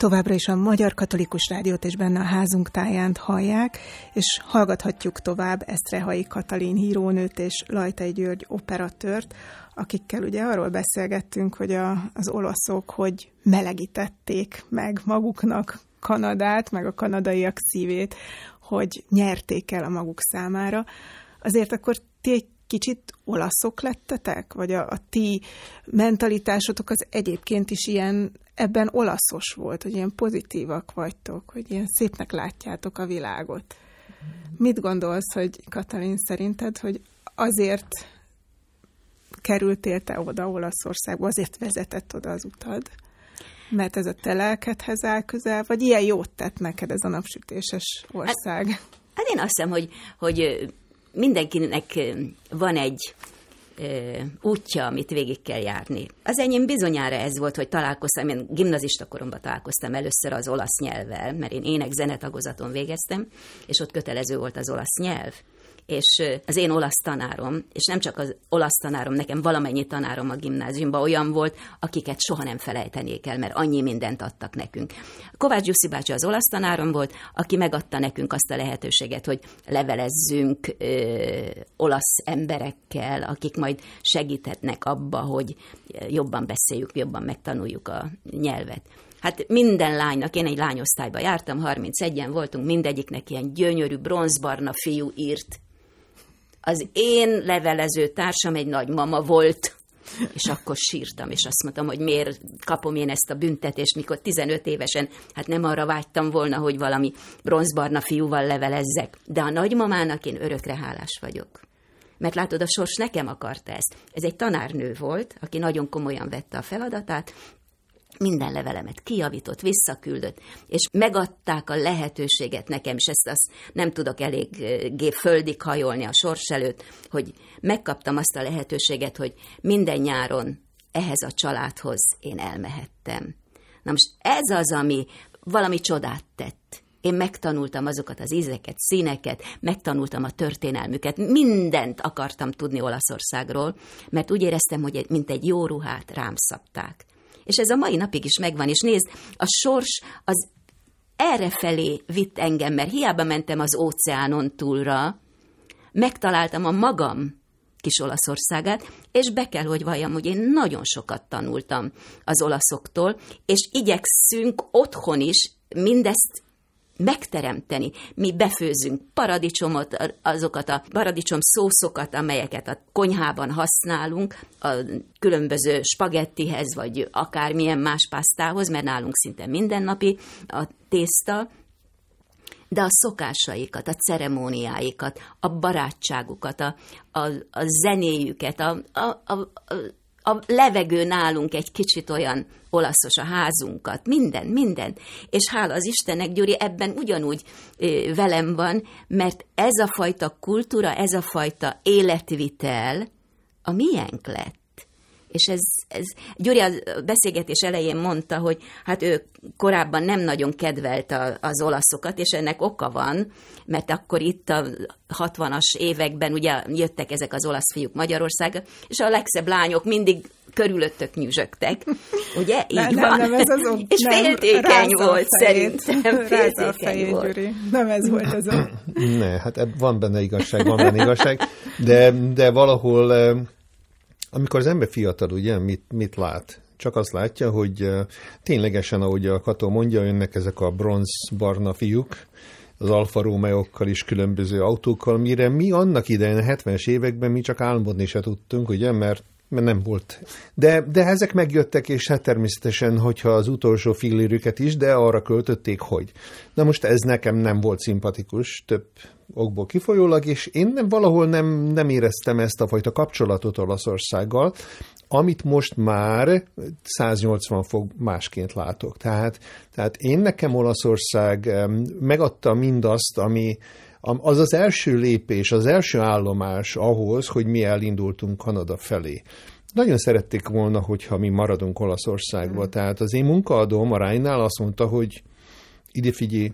továbbra is a Magyar Katolikus Rádiót és benne a házunk táján hallják, és hallgathatjuk tovább Eszterhalyi Katalin írónőt és Lajtai György operatőrt, akikkel ugye arról beszélgettünk, hogy a, az olaszok hogy melegítették meg maguknak Kanadát, meg a kanadaiak szívét, hogy nyerték el a maguk számára. Azért akkor ti egy kicsit olaszok lettetek? Vagy a, a ti mentalitásotok az egyébként is ilyen, ebben olaszos volt, hogy ilyen pozitívak vagytok, hogy ilyen szépnek látjátok a világot. Mit gondolsz, hogy Katalin, szerinted, hogy azért kerültél te oda Olaszországba, azért vezetett oda az utad? Mert ez a te lelkedhez áll közel, vagy ilyen jót tett neked ez a napsütéses ország? Hát, hát én azt hiszem, hogy, hogy mindenkinek van egy ö, útja, amit végig kell járni. Az enyém bizonyára ez volt, hogy találkoztam, én gimnazista koromban találkoztam először az olasz nyelvvel, mert én ének-zene tagozaton végeztem, és ott kötelező volt az olasz nyelv. És az én olasz tanárom, és nem csak az olasz tanárom, nekem valamennyi tanárom a gimnáziumban olyan volt, akiket soha nem felejtenék el, mert annyi mindent adtak nekünk. Kovács Gyuszi bácsi az olasz tanárom volt, aki megadta nekünk azt a lehetőséget, hogy levelezzünk ö, olasz emberekkel, akik majd segíthetnek abba, hogy jobban beszéljük, jobban megtanuljuk a nyelvet. Hát minden lánynak, én egy lányosztályba jártam, harmincegyen voltunk, mindegyiknek ilyen gyönyörű, bronzbarna fiú írt. Az én levelező társam egy nagymama volt, és akkor sírtam, és azt mondtam, hogy miért kapom én ezt a büntetést, mikor tizenöt évesen, hát nem arra vágytam volna, hogy valami bronzbarna fiúval levelezzek. De a nagymamának én örökre hálás vagyok. Mert látod, a sors nekem akarta ezt. Ez egy tanárnő volt, aki nagyon komolyan vette a feladatát, minden levelemet kijavított, visszaküldött, és megadták a lehetőséget nekem, és ezt azt nem tudok eléggé földig hajolni a sors előtt, hogy megkaptam azt a lehetőséget, hogy minden nyáron ehhez a családhoz én elmehettem. Na most ez az, ami valami csodát tett. Én megtanultam azokat az ízeket, színeket, megtanultam a történelmüket, mindent akartam tudni Olaszországról, mert úgy éreztem, hogy mint egy jó ruhát rám szabták. És ez a mai napig is megvan, és nézd, a sors az errefelé vitt engem, mert hiába mentem az óceánon túlra, megtaláltam a magam kis Olaszországát, és be kell, hogy valljam, hogy én nagyon sokat tanultam az olaszoktól, és igyekszünk otthon is mindezt megteremteni. Mi befőzünk paradicsomot, azokat a paradicsom szószokat, amelyeket a konyhában használunk, a különböző spagettihez, vagy akármilyen más pásztához, mert nálunk szinte mindennapi a tészta, de a szokásaikat, a ceremóniáikat, a barátságukat, a, a, a zenéjüket, a, a, a, a levegő nálunk egy kicsit olyan olaszos, a házunkat, minden, minden. És hála az Istennek, Gyuri, ebben ugyanúgy ö, velem van, mert ez a fajta kultúra, ez a fajta életvitel a miénk lett. És ez, ez Gyuri a beszélgetés elején mondta, hogy hát ő korábban nem nagyon kedvelte az olaszokat, és ennek oka van, mert akkor itt a hatvanas években ugye jöttek ezek az olasz fiúk Magyarországra, és a legszebb lányok mindig körülöttök nyüzsögtek. Ugye? Így nem, van. Nem, ez az ok, és nem, féltékeny volt szerintem. Rázza a fejét, Gyuri. Nem ez volt az ok. Ne, hát van benne igazság, van benne igazság, de, de valahol... Amikor az ember fiatal, ugye, mit, mit lát? Csak azt látja, hogy uh, ténylegesen, ahogy a Kató mondja, jönnek ezek a bronzbarna fiúk, az Alfa Romeokkal is különböző autókkal, mire mi annak idején, a hetvenes években mi csak álmodni se tudtunk, ugye, mert, mert nem volt. De, de ezek megjöttek, és hát természetesen, hogyha az utolsó fillérüket is, de arra költötték, hogy. Na most ez nekem nem volt szimpatikus, több okból kifolyólag, és én nem, valahol nem, nem éreztem ezt a fajta kapcsolatot Olaszországgal, amit most már száznyolcvan fok másként látok. Tehát, tehát én nekem Olaszország megadta mindazt, ami az az első lépés, az első állomás ahhoz, hogy mi elindultunk Kanada felé. Nagyon szerették volna, hogyha mi maradunk Olaszországba. Tehát az én munkaadóm a Rhine-nál azt mondta, hogy ide figyelj,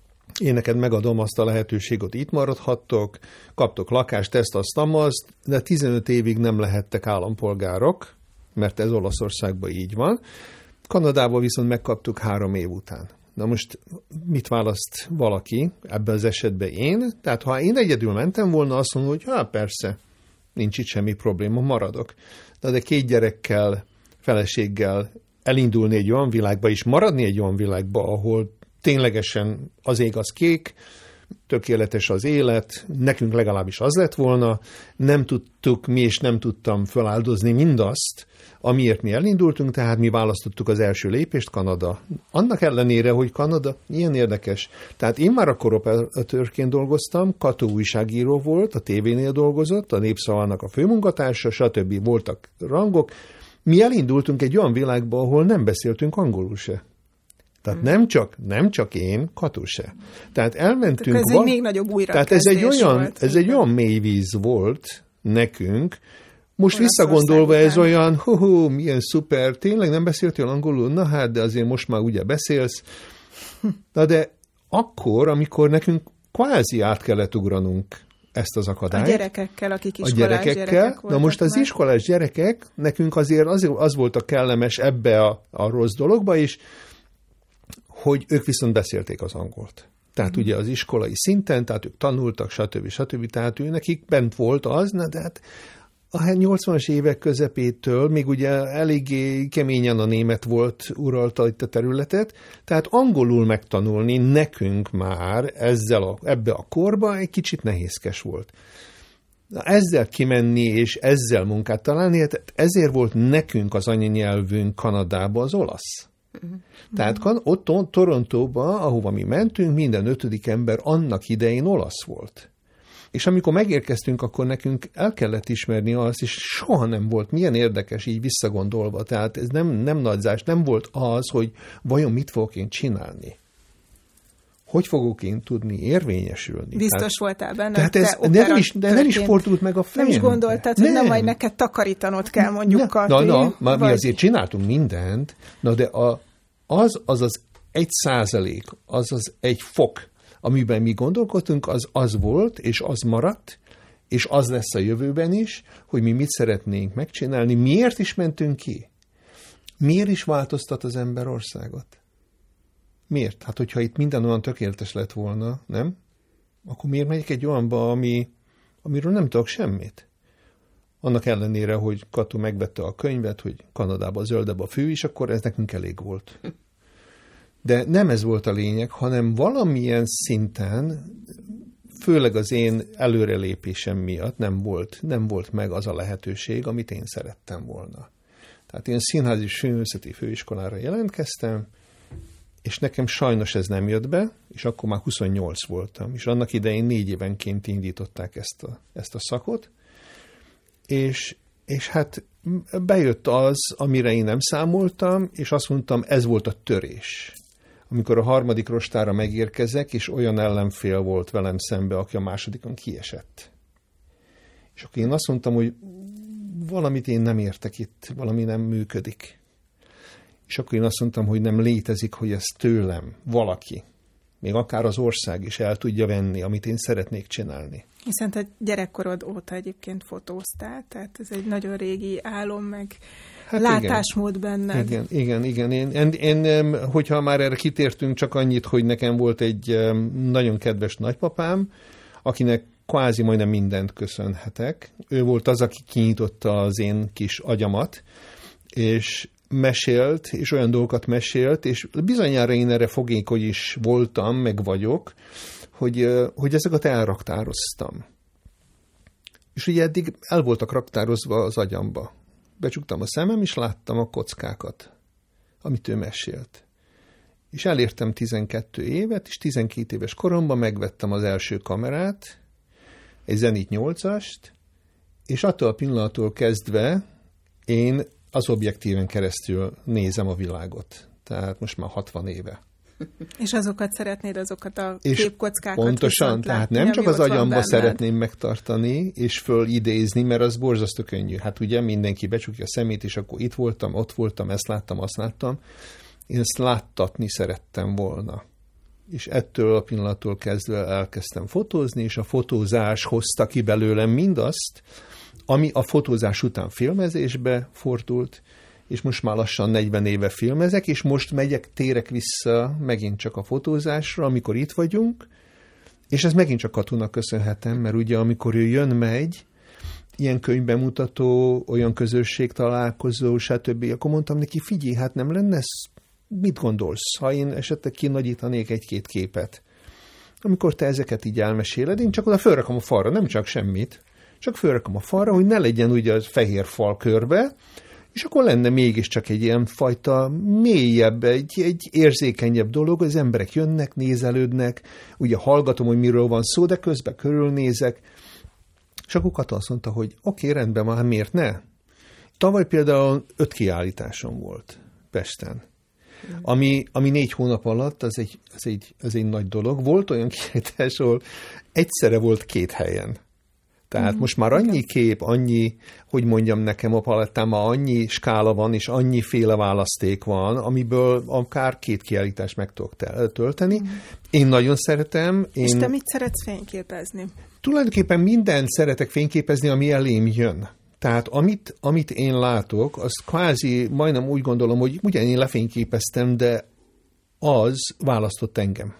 én neked megadom azt a lehetőséget, itt maradhattok, kaptok lakást, ezt, azt, azt, de tizenöt évig nem lehettek állampolgárok, mert ez Olaszországban így van. Kanadában viszont megkaptuk három év után. Na most mit választ valaki, ebben az esetben én? Tehát ha én egyedül mentem volna, azt mondom, hogy hát persze, nincs itt semmi probléma, maradok. De, de két gyerekkel, feleséggel elindulni egy olyan világba, és maradni egy olyan világba, ahol ténylegesen az ég az kék, tökéletes az élet, nekünk legalábbis az lett volna, nem tudtuk mi, és nem tudtam feláldozni mindazt, amiért mi elindultunk, tehát mi választottuk az első lépést, Kanada. Annak ellenére, hogy Kanada ilyen érdekes. Tehát én már akkor operatőrként dolgoztam, Kató újságíró volt, a tévénél dolgozott, a Népszavának a főmunkatársa, stb. Voltak rangok. Mi elindultunk egy olyan világba, ahol nem beszéltünk angolul se. Tehát nem csak, nem csak én, Kató se. Tehát elmentünk... Ez val- egy még nagyobb újrakezdés Tehát ez egy olyan, volt. ez egy olyan mély víz volt nekünk. Most visszagondolva ez olyan, hú, milyen szuper, tényleg nem beszéltél angolul? Na hát, de azért most már ugye beszélsz. Na de akkor, amikor nekünk kvázi át kellett ugranunk ezt az akadályt. A gyerekekkel, akik iskolás a gyerekekkel. gyerekek Na most az már. iskolás gyerekek, nekünk azért az, az volt a kellemes ebbe a, a rossz dologba is, hogy ők viszont beszélték az angolt. Tehát mm. ugye az iskolai szinten, tehát ők tanultak, stb. stb. Tehát ő nekik bent volt az, na de hát a nyolcvanas évek közepétől még ugye eléggé keményen a német volt, uralta itt a területet, tehát angolul megtanulni nekünk már ezzel a, ebbe a korba egy kicsit nehézkes volt. Na, ezzel kimenni és ezzel munkát találni, hát ezért volt nekünk az anyanyelvünk Kanadában az olasz. Mm-hmm. Tehát ott Torontóban, ahova mi mentünk, minden ötödik ember annak idején olasz volt. És amikor megérkeztünk, akkor nekünk el kellett ismerni azt, és soha nem volt, milyen érdekes így visszagondolva, tehát ez nem, nem nagyzás, nem volt az, hogy vajon mit fogok én csinálni. Hogy fogok én tudni érvényesülni? Biztos tehát, voltál benne, tehát ez, de nem is, de nem is fordult meg a fejembe. Nem is gondoltad, hogy nem, majd neked takarítanod kell mondjuk, Kati. Na, na, na vagy... mi azért csináltunk mindent, na de a, az, az az egy százalék, az az egy fok, amiben mi gondolkodtunk, az az volt, és az maradt, és az lesz a jövőben is, hogy mi mit szeretnénk megcsinálni, miért is mentünk ki? Miért is változtat az ember országot? Miért? Hát, hogyha itt minden olyan tökéletes lett volna, nem? Akkor miért megyek egy olyanba, ami, amiről nem tudok semmit? Annak ellenére, hogy Kató megvette a könyvet, hogy Kanadában zöldebb a fű, és akkor ez nekünk elég volt. De nem ez volt a lényeg, hanem valamilyen szinten, főleg az én előrelépésem miatt nem volt, nem volt meg az a lehetőség, amit én szerettem volna. Tehát én színházi és filmművészeti főiskolára jelentkeztem, és nekem sajnos ez nem jött be, és akkor már huszonnyolc voltam, és annak idején négy évenként indították ezt a, ezt a szakot, és, és hát bejött az, amire én nem számoltam, és azt mondtam, ez volt a törés. Amikor a harmadik rostára megérkezek, és olyan ellenfél volt velem szembe, aki a másodikon kiesett. És akkor én azt mondtam, hogy valamit én nem értek itt, valami nem működik. És akkor én azt mondtam, hogy nem létezik, hogy ez tőlem valaki, még akár az ország is el tudja venni, amit én szeretnék csinálni. Hiszen te gyerekkorod óta egyébként fotóztál, tehát ez egy nagyon régi álom, meg hát látásmód igen. benned. Igen, igen, igen. Én, én, én, hogyha már erre kitértünk, csak annyit, hogy nekem volt egy nagyon kedves nagypapám, akinek kvázi majdnem mindent köszönhetek. Ő volt az, aki kinyitotta az én kis agyamat, és mesélt, és olyan dolgokat mesélt, és bizonyára én erre fogékony is voltam, meg vagyok, hogy, hogy ezeket elraktároztam. És ugye eddig el voltak raktározva az agyamba. Becsuktam a szemem, és láttam a kockákat, amit ő mesélt. És elértem tizenkét évet, és tizenkét éves koromban megvettem az első kamerát, egy Zenit nyolcast, és attól a pillanattól kezdve én az objektíven keresztül nézem a világot. Tehát most már hatvan éve. És azokat szeretnéd, azokat a és képkockákat pontosan, tehát nem csak az agyamba szeretném megtartani, és fölidézni, mert az borzasztó könnyű. Hát ugye mindenki becsukja a szemét, és akkor itt voltam, ott voltam, ezt láttam, azt láttam. Én ezt láttatni szerettem volna. És ettől a pillanattól kezdve elkezdtem fotózni, és a fotózás hozta ki belőlem mindazt, ami a fotózás után filmezésbe fordult, és most már lassan negyven éve filmezek, és most megyek, térek vissza megint csak a fotózásra, amikor itt vagyunk, és ez megint csak Katunak köszönhetem, mert ugye amikor ő jön, megy, ilyen könyvbemutató, olyan közösség találkozó, stb. Akkor mondtam neki, figyelj, hát nem lenne ez, mit gondolsz, ha én esetleg kinagyítanék egy-két képet? Amikor te ezeket így elmeséled, én csak oda fölrakom a falra, nem csak semmit, csak fölrakom a falra, hogy ne legyen ugye a fehér fal körbe, és akkor lenne mégiscsak egy ilyen fajta mélyebb, egy, egy érzékenyebb dolog, az emberek jönnek, nézelődnek, ugye hallgatom, hogy miről van szó, de közben körülnézek, és akkor Kata azt mondta, hogy oké, okay, rendben van, hát miért ne? Tavaly például öt kiállításom volt Pesten, ami, ami négy hónap alatt, az egy, az, egy, az egy nagy dolog. Volt olyan kiállítás, ahol egyszerre volt két helyen. Tehát mm, most már annyi igen. kép, annyi, hogy mondjam nekem, a palettában annyi skála van, és annyi féle választék van, amiből akár két kiállítást meg tudok tölteni. Mm. Én nagyon szeretem. Én... És te mit szeretsz fényképezni? Tulajdonképpen mindent szeretek fényképezni, ami elém jön. Tehát amit, amit én látok, az kvázi majdnem úgy gondolom, hogy ugyan én lefényképeztem, de az választott engem.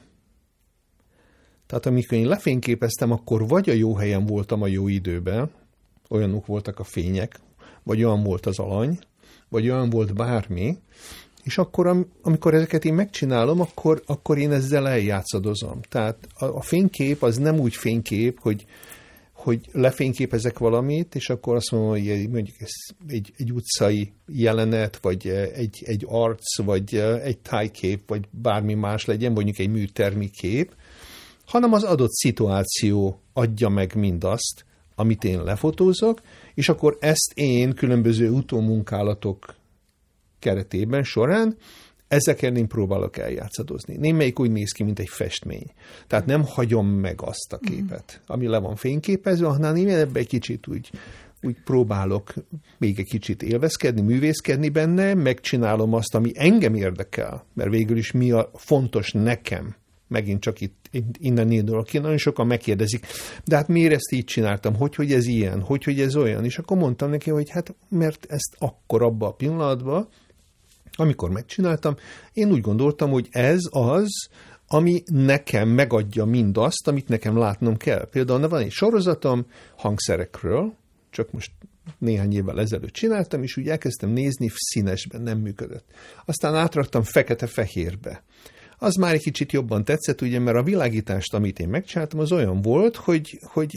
Tehát amikor én lefényképeztem, akkor vagy a jó helyen voltam a jó időben, olyanok voltak a fények, vagy olyan volt az alany, vagy olyan volt bármi, és akkor, amikor ezeket én megcsinálom, akkor, akkor én ezzel eljátszadozom. Tehát a, a fénykép az nem úgy fénykép, hogy, hogy lefényképezek valamit, és akkor azt mondom, hogy mondjuk ez egy, egy utcai jelenet, vagy egy, egy arc, vagy egy tájkép, vagy bármi más legyen, mondjuk egy műtermi kép, hanem az adott szituáció adja meg mindazt, amit én lefotózok, és akkor ezt én különböző utómunkálatok keretében során ezeken én próbálok eljátszadozni. Némelyik úgy néz ki, mint egy festmény. Tehát nem hagyom meg azt a képet, ami le van fényképezve, hanem én ebbe egy kicsit úgy, úgy próbálok még egy kicsit élvezkedni, művészkedni benne, megcsinálom azt, ami engem érdekel, mert végül is mi a fontos nekem. Megint csak itt innen indulok ki, nagyon sokan megkérdezik, de hát miért ezt így csináltam, hogy, hogy ez ilyen, hogy, hogy ez olyan, és akkor mondtam neki, hogy hát mert ezt akkor abban a pillanatban, amikor megcsináltam, én úgy gondoltam, hogy ez az, ami nekem megadja mindazt, amit nekem látnom kell. Például van egy sorozatom hangszerekről, csak most néhány évvel ezelőtt csináltam, és úgy elkezdtem nézni, színesben nem működött. Aztán átraktam fekete-fehérbe. Az már egy kicsit jobban tetszett, ugye, mert a világítást, amit én megcsináltam, az olyan volt, hogy, hogy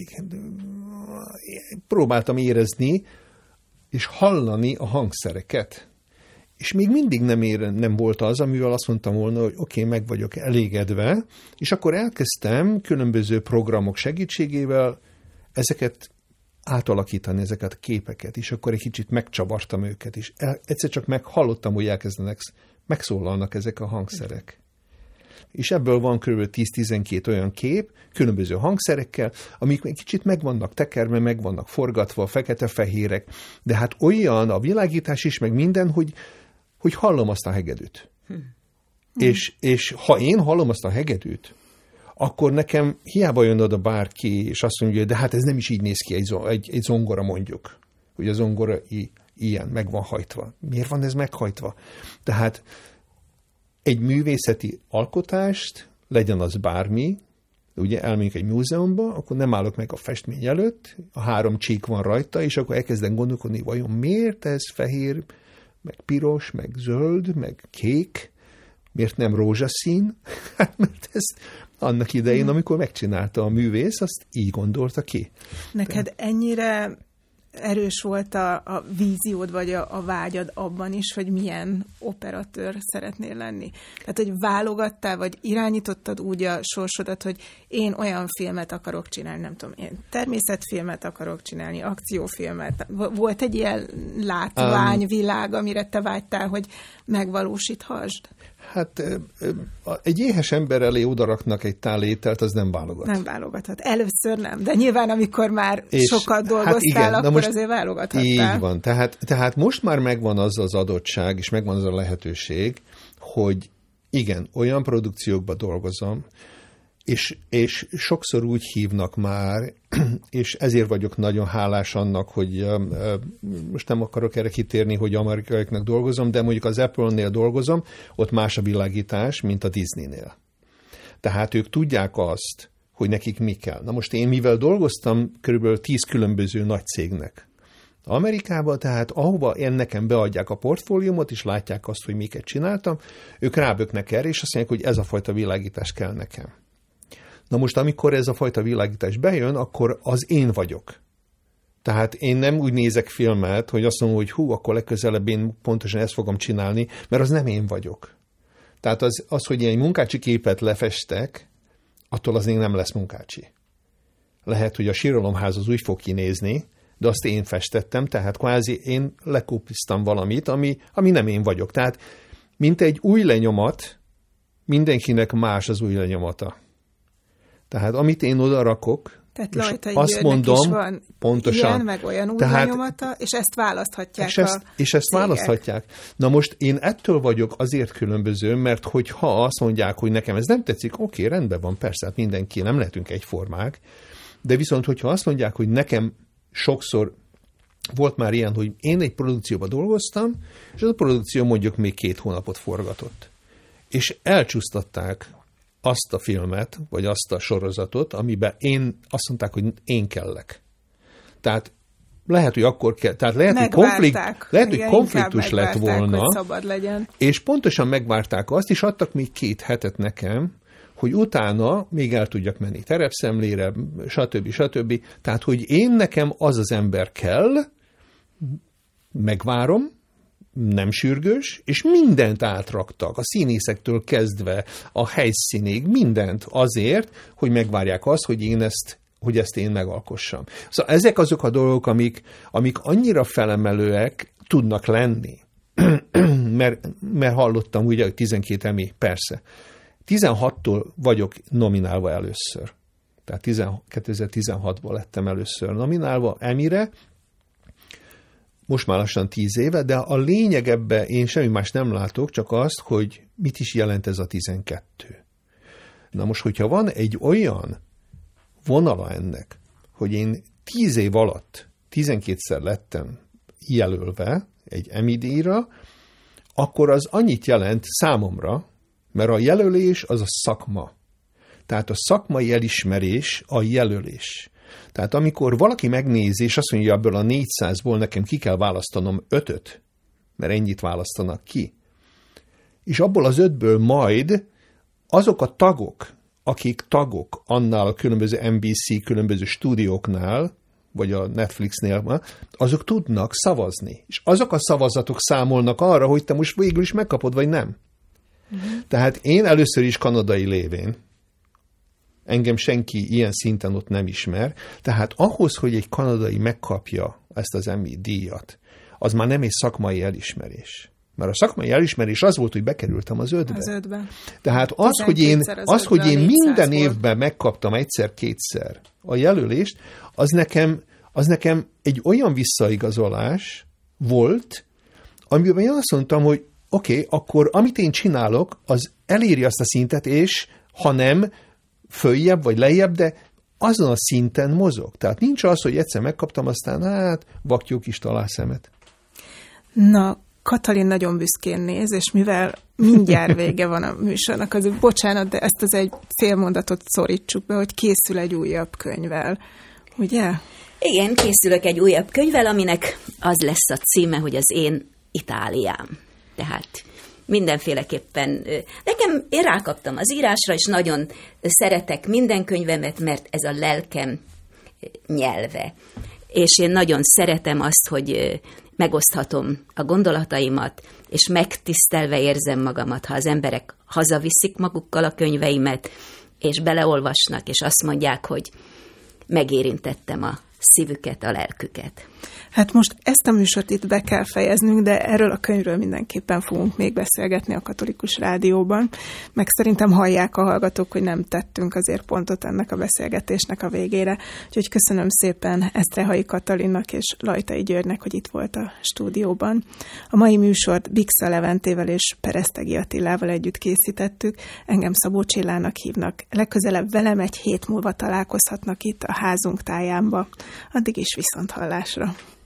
próbáltam érezni és hallani a hangszereket. És még mindig nem, ér, nem volt az, amivel azt mondtam volna, hogy oké, okay, meg vagyok elégedve, és akkor elkezdtem különböző programok segítségével ezeket átalakítani, ezeket a képeket, és akkor egy kicsit megcsavartam őket, és el, egyszer csak meghallottam, hogy elkezdenek, megszólalnak ezek a hangszerek. És ebből van kb. tíz-tizenkét olyan kép, különböző hangszerekkel, amik egy kicsit meg vannak tekerve, meg vannak forgatva, fekete-fehérek, de hát olyan a világítás is, meg minden, hogy, hogy hallom azt a hegedűt. Hm. És, és ha én hallom azt a hegedűt, akkor nekem hiába jön oda bárki, és azt mondja, de hát ez nem is így néz ki egy, egy, egy zongora mondjuk, hogy a zongora i, ilyen, meg van hajtva. Miért van ez meghajtva? Tehát egy művészeti alkotást, legyen az bármi, ugye elmegyünk egy múzeumba, akkor nem állok meg a festmény előtt, a három csík van rajta, és akkor elkezdem gondolkodni, vajon miért ez fehér, meg piros, meg zöld, meg kék, miért nem rózsaszín? Hát mert ez annak idején, amikor megcsinálta a művész, azt így gondolta ki. Neked De... ennyire erős volt a, a víziód, vagy a, a vágyad abban is, hogy milyen operatőr szeretnél lenni? Tehát, hogy válogattál, vagy irányítottad úgy a sorsodat, hogy én olyan filmet akarok csinálni, nem tudom, én természetfilmet akarok csinálni, akciófilmet. Volt egy ilyen látványvilág, amire te vágytál, hogy megvalósíthasd? Hát egy éhes ember elé odaraknak egy tál ételt, az nem válogat. Nem válogathat. Először nem, de nyilván amikor már és sokat dolgoztál, hát igen, akkor most azért válogathattál. Így van. Tehát, tehát most már megvan az az adottság, és megvan az a lehetőség, hogy igen, olyan produkciókban dolgozom, És, és sokszor úgy hívnak már, és ezért vagyok nagyon hálás annak, hogy most nem akarok erre kitérni, hogy amerikaiaknak dolgozom, de mondjuk az Apple-nél dolgozom, ott más a világítás, mint a Disney-nél. Tehát ők tudják azt, hogy nekik mi kell. Na most én mivel dolgoztam körülbelül tíz különböző nagy cégnek Amerikában, tehát ahova én nekem beadják a portfóliumot, és látják azt, hogy miket csináltam, ők ráböknek erre, és azt mondják, hogy ez a fajta világítás kell nekem. Na most, amikor ez a fajta világítás bejön, akkor az én vagyok. Tehát én nem úgy nézek filmet, hogy azt mondom, hogy hú, akkor legközelebb én pontosan ezt fogom csinálni, mert az nem én vagyok. Tehát az, az hogy én egy munkácsi képet lefestek, attól az még nem lesz munkácsi. Lehet, hogy a síralomház az úgy fog kinézni, de azt én festettem, tehát kvázi én lekópiztam valamit, ami, ami nem én vagyok. Tehát mint egy új lenyomat, mindenkinek más az új lenyomata. Tehát amit én oda rakok, tehát Lajtai azt mondom, is van pontosan, ilyen, meg olyan új tehát, lenyomata, és ezt választhatják és ezt, a És ezt cégek. választhatják. Na most én ettől vagyok azért különböző, mert hogyha azt mondják, hogy nekem ez nem tetszik, oké, rendben van, persze, hát mindenki, nem lehetünk egyformák, de viszont, hogyha azt mondják, hogy nekem sokszor volt már ilyen, hogy én egy produkcióban dolgoztam, és az a produkció mondjuk még két hónapot forgatott. És elcsúsztatták azt a filmet, vagy azt a sorozatot, amiben én azt mondták, hogy én kellek. Tehát lehet, hogy akkor kell, tehát lehet, hogy, konflikt, lehet, hogy konfliktus lett volna, hogy szabad legyen. És pontosan megvárták azt, és adtak még két hetet nekem, hogy utána még el tudjak menni terepszemlére, stb. stb. Tehát, hogy én nekem az az ember kell, megvárom, nem sürgős, és mindent átraktak, a színészektől kezdve, a helyszínig, mindent azért, hogy megvárják azt, hogy én ezt, hogy ezt én megalkossam. Szóval ezek azok a dolgok, amik, amik annyira felemelőek tudnak lenni, mert, mert hallottam ugye, hogy tizenkét Emmy, persze. tizenhattól vagyok nominálva először. Tehát kétezer-tizenhatban lettem először nominálva Emmyre, most már lassan tíz éve, de a lényeg ebbe én semmi más nem látok, csak azt, hogy mit is jelent ez a tizenkettő. Na most, hogyha van egy olyan vonala ennek, hogy én tíz év alatt tizenkétszer lettem jelölve egy Emmy-díjra, akkor az annyit jelent számomra, mert a jelölés az a szakma. Tehát a szakmai elismerés a jelölés. Tehát amikor valaki megnézi, és azt mondja, hogy ebből a négyszázból nekem ki kell választanom ötöt, mert ennyit választanak ki, és abból az ötből majd azok a tagok, akik tagok annál a különböző en bé cé, különböző stúdióknál, vagy a Netflixnél, azok tudnak szavazni. És azok a szavazatok számolnak arra, hogy te most végül is megkapod, vagy nem. Uh-huh. Tehát én először is kanadai lévén, engem senki ilyen szinten ott nem ismer, tehát ahhoz, hogy egy kanadai megkapja ezt az Emmy díjat, az már nem egy szakmai elismerés. Mert a szakmai elismerés az volt, hogy bekerültem az ötbe. Az ötbe. Tehát az, hogy én, az, az, hogy én minden évben megkaptam egyszer-kétszer a jelölést, az nekem, az nekem egy olyan visszaigazolás volt, amiben én azt mondtam, hogy oké, okay, akkor amit én csinálok, az eléri azt a szintet, és ha nem, följebb vagy lejjebb, de azon a szinten mozog. Tehát nincs az, hogy egyszer megkaptam, aztán hát vaktyú kis találszemet. Na, Katalin nagyon büszkén néz, és mivel mindjárt vége van a műsornak, az bocsánat, de ezt az egy félmondatot szorítsuk be, hogy készül egy újabb könyvvel, ugye? Igen, készülök egy újabb könyvvel, aminek az lesz a címe, hogy az én Itáliám. Tehát mindenféleképpen, nekem, én rákaptam az írásra, és nagyon szeretek minden könyvemet, mert ez a lelkem nyelve. És én nagyon szeretem azt, hogy megoszthatom a gondolataimat, és megtisztelve érzem magamat, ha az emberek hazaviszik magukkal a könyveimet, és beleolvasnak, és azt mondják, hogy megérintettem a szívüket, a lelküket. Hát most ezt a műsort itt be kell fejeznünk, de erről a könyvről mindenképpen fogunk még beszélgetni a Katolikus Rádióban, meg szerintem hallják a hallgatók, hogy nem tettünk azért pontot ennek a beszélgetésnek a végére. Úgyhogy köszönöm szépen Eszterhalyi Katalinnak és Lajtai Györgynek, hogy itt volt a stúdióban. A mai műsort Bixa Leventével és Peresztegi Attilával együtt készítettük. Engem Szabó Csillának hívnak. Legközelebb velem egy hét múlva találkozhatnak itt a házunk tájánba. Addig is viszonthallásra.